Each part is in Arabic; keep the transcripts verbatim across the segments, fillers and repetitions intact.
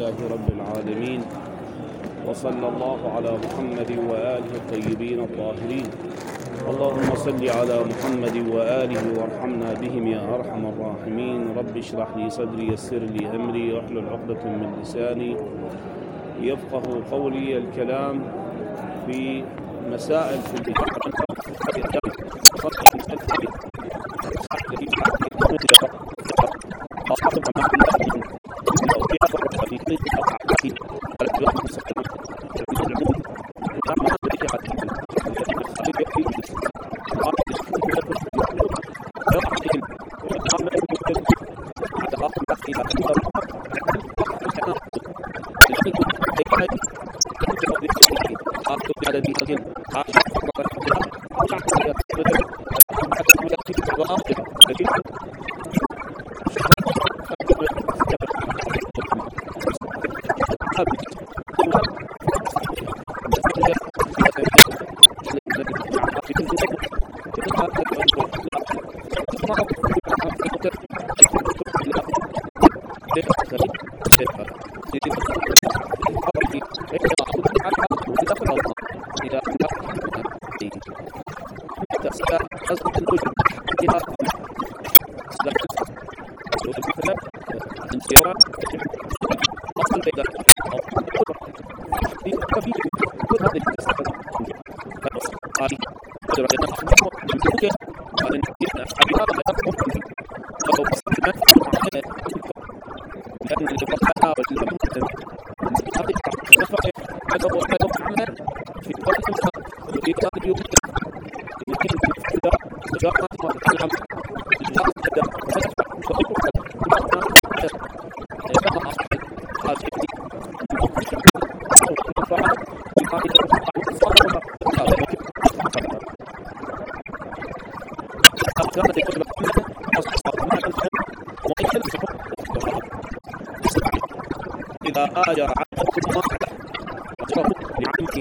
لله رب العالمين، وصلى الله على محمد وآله الطيبين الطاهرين. اللهم صل على محمد وآله وارحمنا بهم يا أرحم الراحمين. رب اشرح لي صدري يسر لي أمري واحلل عقدة من لساني يفقه قولي. الكلام في مسائل في إذا آجر عبد الله أجره لعمه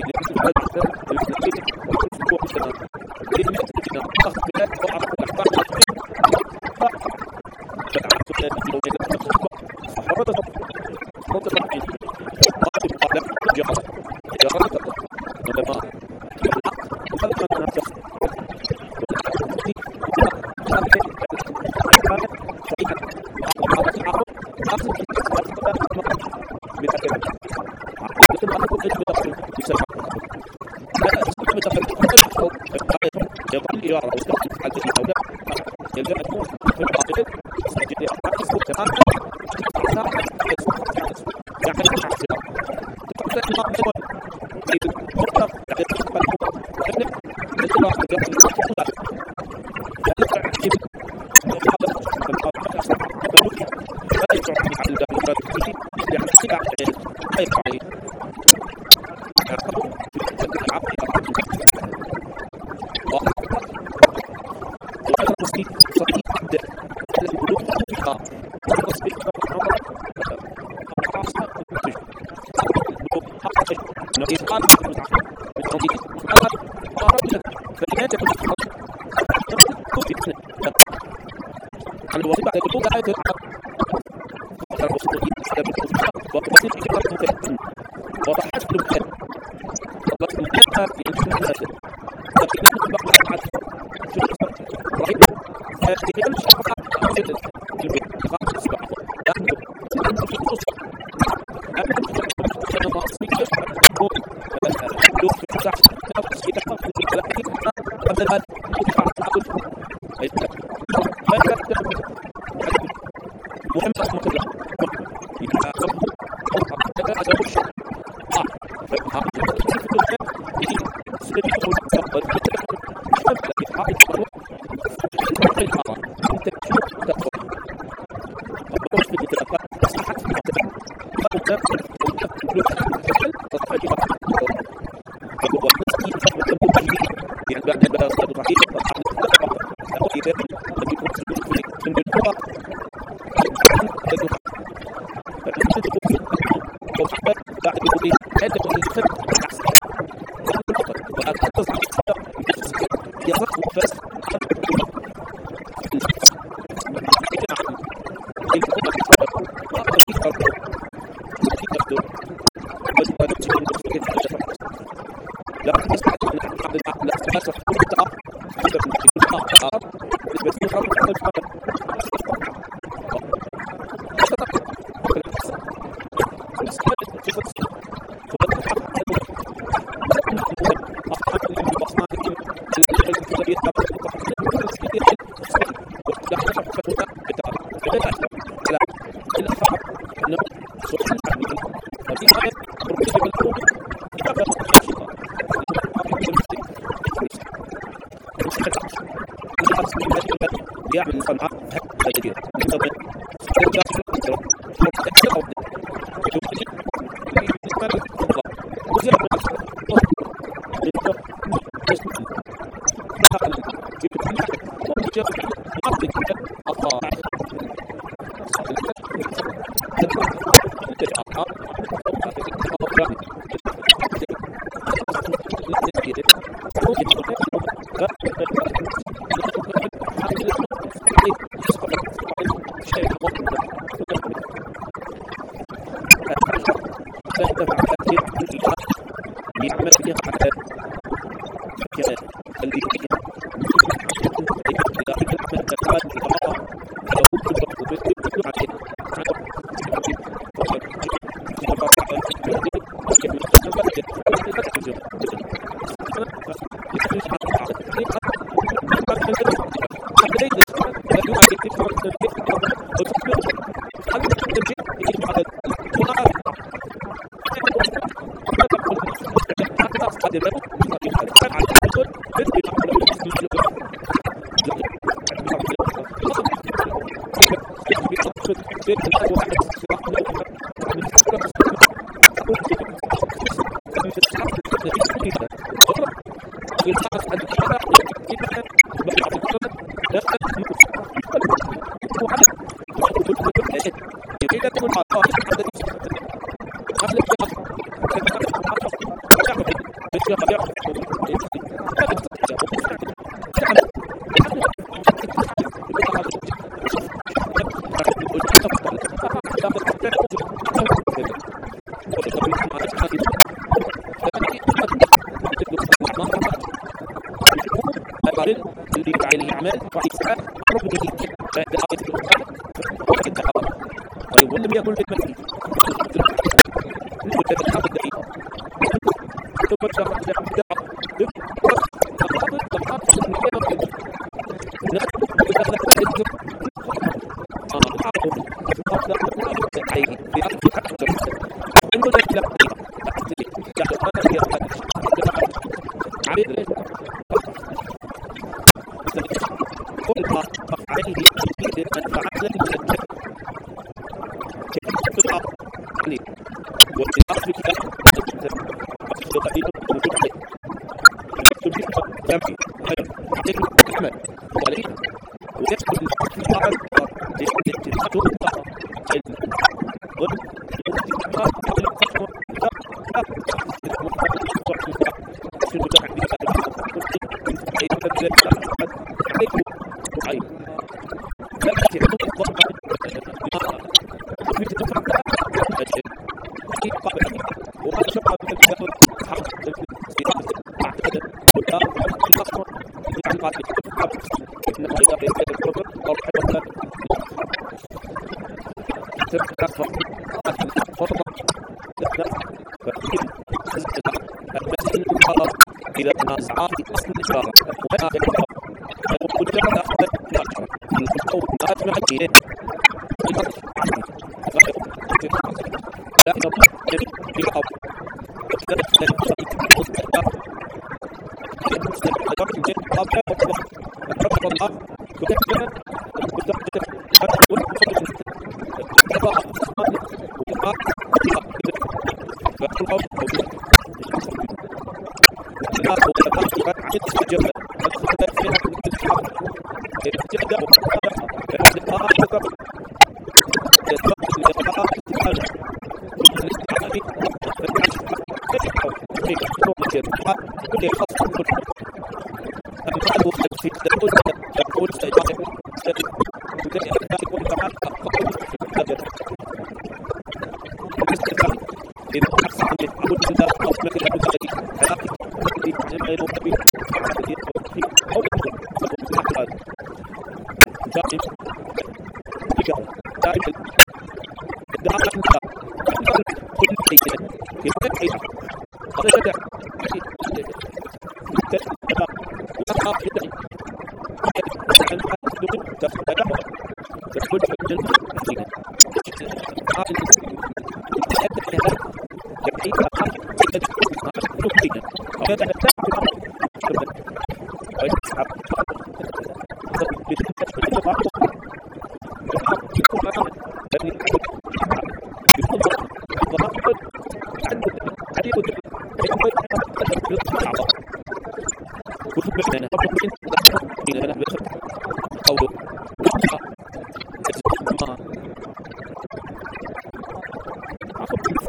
ولم يكن في المسجد إذا تنازعات أصل الإشارة وهذا الأمر ومجرد أخذ الإشارة أو لا تمعك إليه لا نبقى جميع في الأرض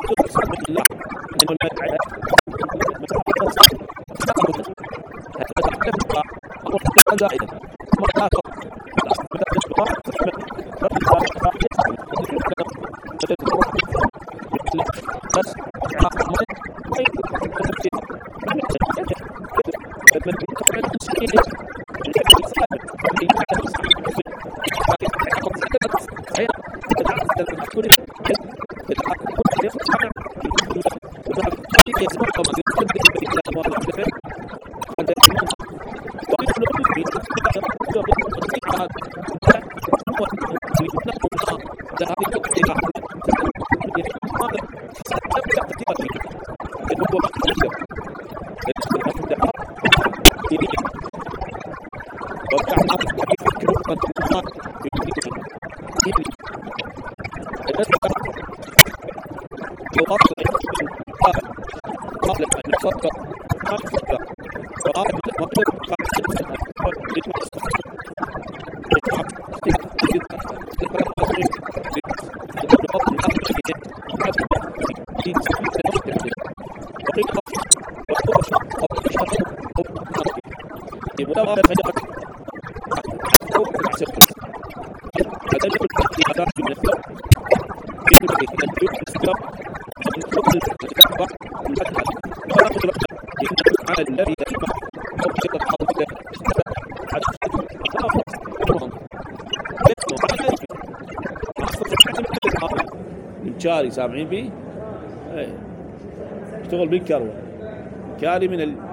الكاري سامعين فيه؟ ايه اشتغل بالكروة. كاري من ال...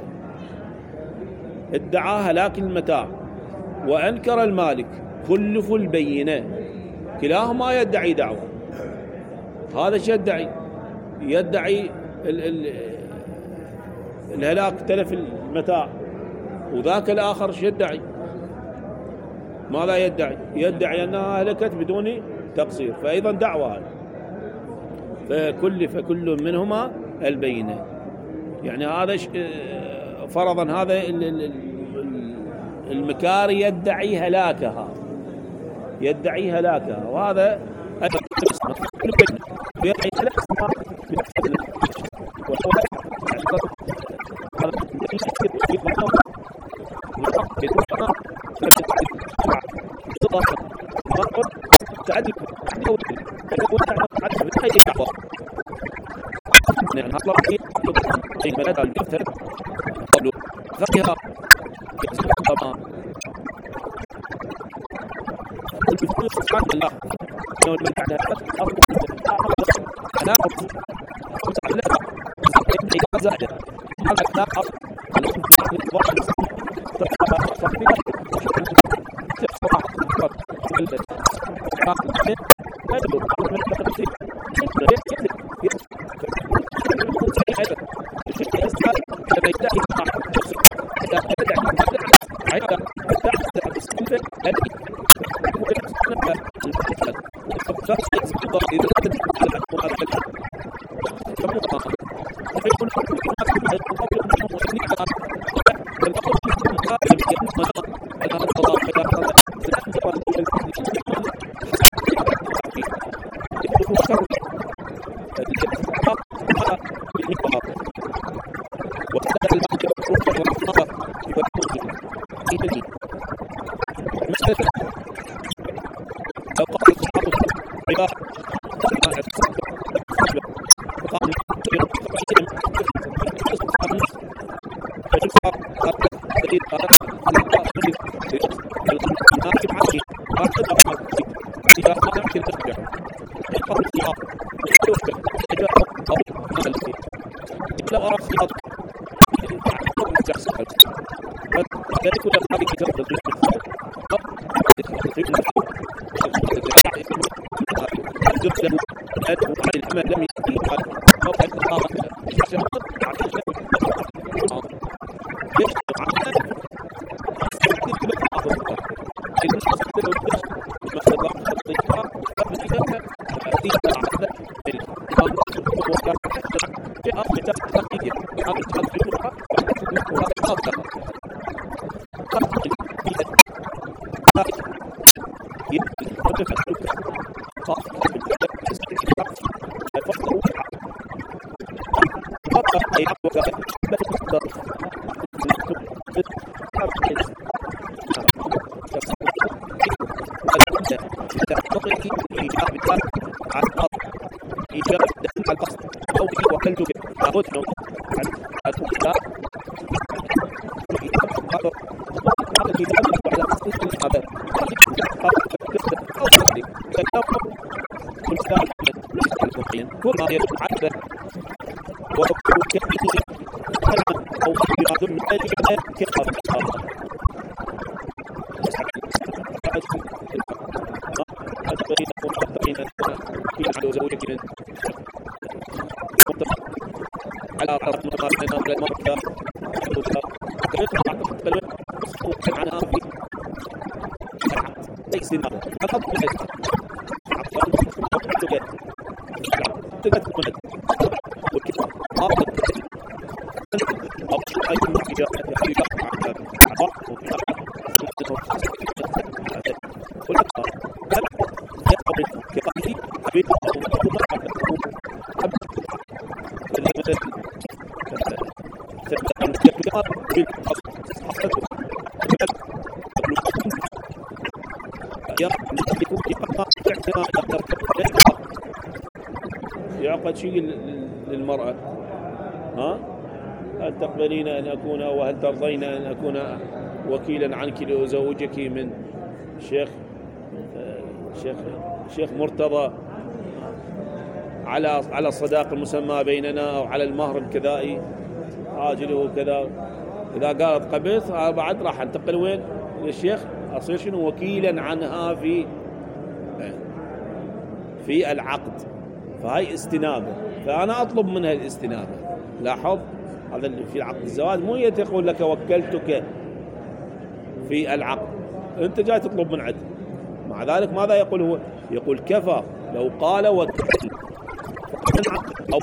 ادعى هلاك المتاع وأنكر المالك، كلف البينة، كلاهما يدعي دعوة. هذا شيء يدعي يدعي ال... ال... الهلاك تلف المتاع، وذاك الآخر شيء يدعي ماذا يدعي؟ يدعي أنها هلكت بدون تقصير، فأيضا دعوة هذا. فكل فكل منهما البينة، يعني هذا فرضا هذا المكاري يدعي هلاكها يدعي هلاكها وهذا يدعي هلاكها تعدي يعني هطلع في شيء ملذ الكثر قبل ذكرها طبعا الفلوس سبحان الله لو من بعدها انا لا زائد هذا لا على القصد إيجاب دليل على القصد أو به وكلتك لابد أن أتوقع هذا الكتاب على قصد الإجابة أو قصدي فالأمر مستعد المقيم كل ما يتعبد ويكون كثير أو بما من ذلك كثر أتبين أتبين في على زوجك من على قرط متقارنة على المركة عنها في ليس هذا الحظ بالعز تقدم والكفار أفضل أو أي نتيجة نتيجة يعقد شيء للمرأة ها هل تقبلين أن أكون وهل ترضين أن أكون وكيلا عنك لأزوجك من شيخ شيخ شيخ مرتضى على على الصداق المسمى بيننا أو على المهر الكذائي آجله كذا. إذا قالت قبلت بعد راح أنتقل وين للشيخ أصير شنو وكيلا عنها في في العقد. فهي استنابة فأنا أطلب منها الاستنابة. لاحظ هذا اللي في عقد الزواج مو يقول لك وكلتك في العقد أنت جاي تطلب من عد. مع ذلك ماذا يقول هو يقول كفى لو قال وكلت أو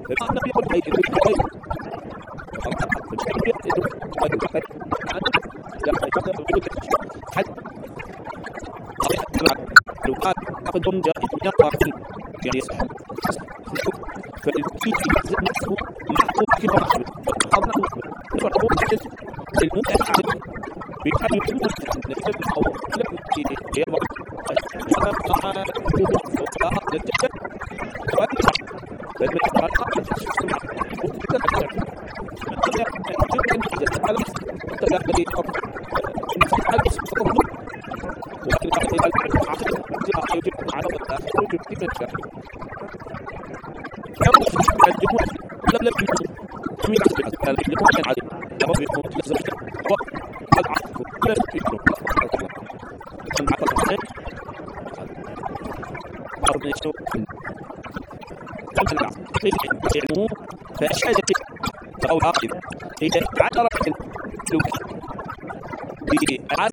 قدم جاء يقع فيه يعني يصح فالكيف نفسه محكوم كيف محكوم أظنه فرقوه جد المتأكد بحال يكون نفسه أو لم يضع هذا مع وقاء للجسد فالمتأكد فأشهد أو عاقب إذا عثر السلوك بعد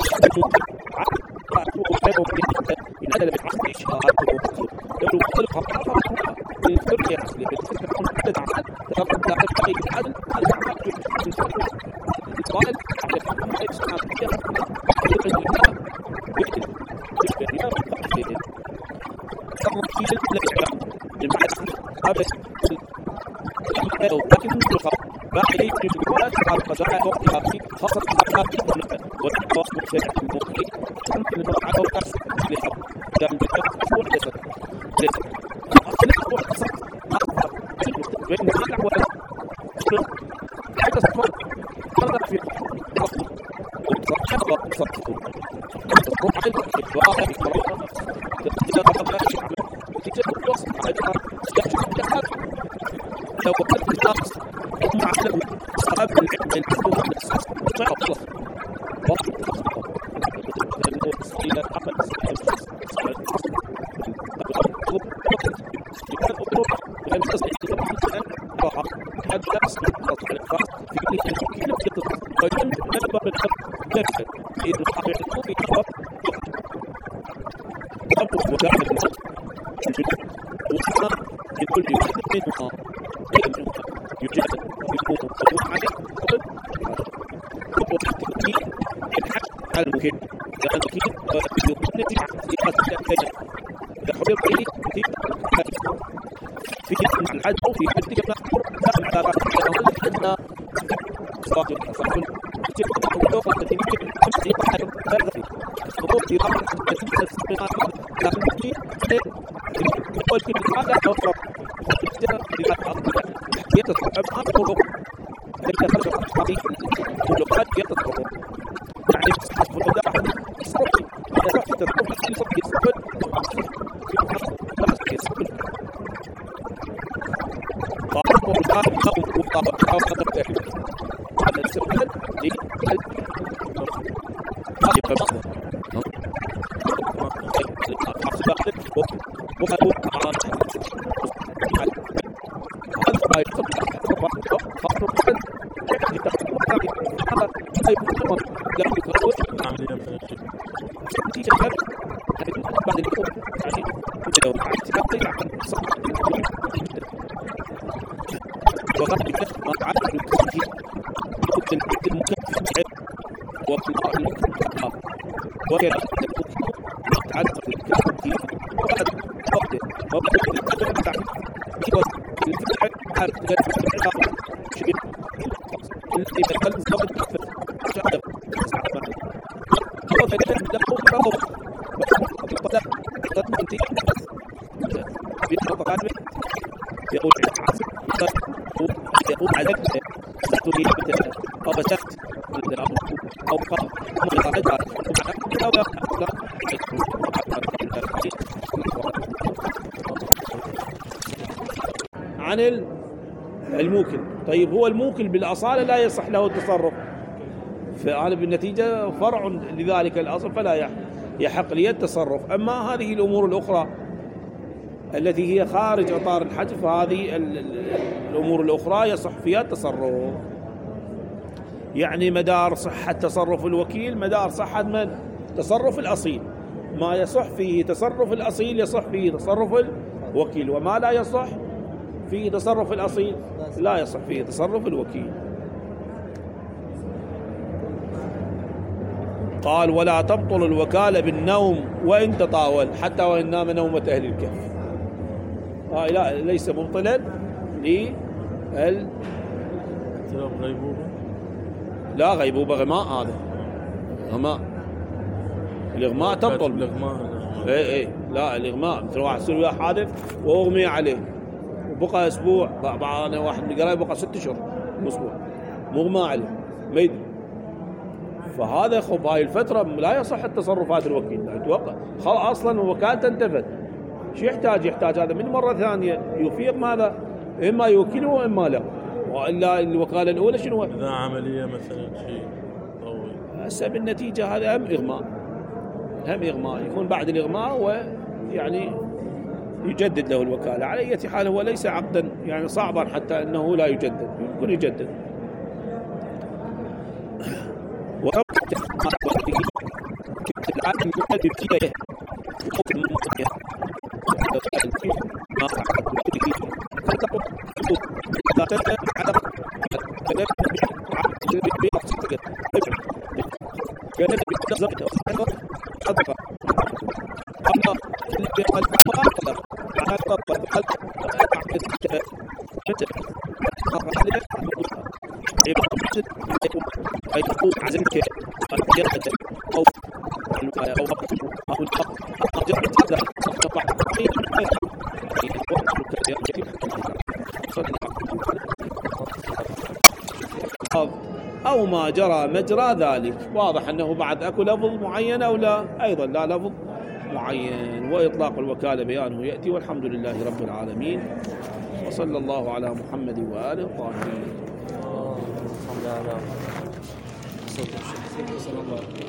خاصة عن الموكل. طيب هو الموكل بالأصالة لا يصح له التصرف، فأنا بالنتيجة فرع لذلك الأصل فلا يحق لي التصرف. أما هذه الأمور الأخرى التي هي خارج إطار الحج فهذه الأمور الأخرى يصح فيها التصرف. يعني مدار صحة تصرف الوكيل مدار صحة من؟ تصرف الأصيل. ما يصح فيه تصرف الأصيل يصح فيه تصرف الوكيل، وما لا يصح فيه تصرف الأصيل؟ لا يصح فيه تصرف الوكيل. قال ولا تبطل الوكالة بالنوم وإن تطاول حتى وإن نام نومة أهل الكهف. آه لا ليس مبطلا لل غيبوبة. لا غيبوبة غماء، هذا غماء. الإغماء تبطل. الإغماء اي اي لا الإغماء مثل واحد يصير وياه حادث وأغمي عليه وبقى أسبوع، بعض واحد من قرايب بقى ست أشهر مو أسبوع مغمى عليه ما يدري، فهذا خب هاي الفترة لا يصح التصرفات الوكيل، يتوقع خلاص أصلا وكالته انتفت. شو يحتاج؟ يحتاج هذا من مرة ثانية يفيق ماذا؟ إما يوكله وإما لا، وإلا الوكالة الأولى شنو؟ إذا عملية مثلا شيء طويل هسه بالنتيجة هذا هم إغماء، هم إغماء يكون بعد الإغماء ويعني يجدد له الوكالة. على أي حال هو ليس عقدا يعني صعبا حتى أنه لا يجدد، يمكن يجدد. أو ما جرى مجرى ذلك. واضح أنه بعد أكو لفظ معين أو لا؟ أيضا لا لفظ معين. وإطلاق الوكالة بيانه يأتي. والحمد لله رب العالمين، وصلى الله على محمد وآله الطاهرين.